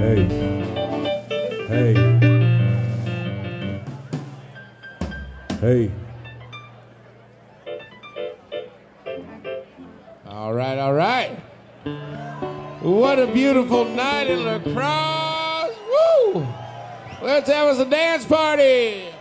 Hey. Hey. Hey. All right, all right. What a beautiful night in La Crosse. Woo! Let's have us a dance party.